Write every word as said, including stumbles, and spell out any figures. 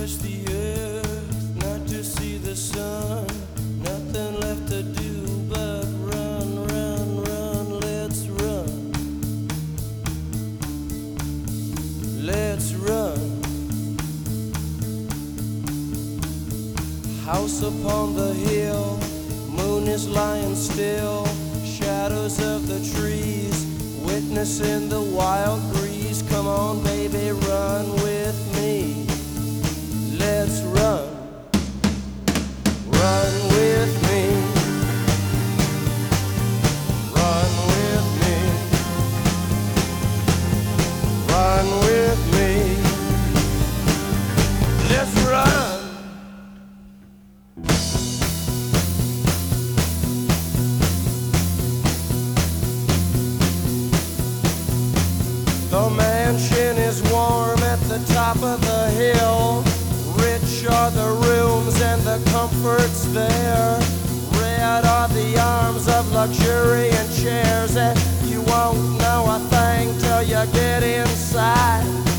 touch the earth, not to see the sun. Nothing left to do but run, run, run. Let's run. Let's run. House upon the hill, moon is lying still. Shadows of the trees, witnessing the wild breeze. Come on, baby, run with me. Let's run. Run with me. Run with me. Run with me. Let's run. The mansion is warm at the top of the hill. Rich are the rooms and the comforts there. Red are the arms of luxuriant chairs, and you won't know a thing till you get inside.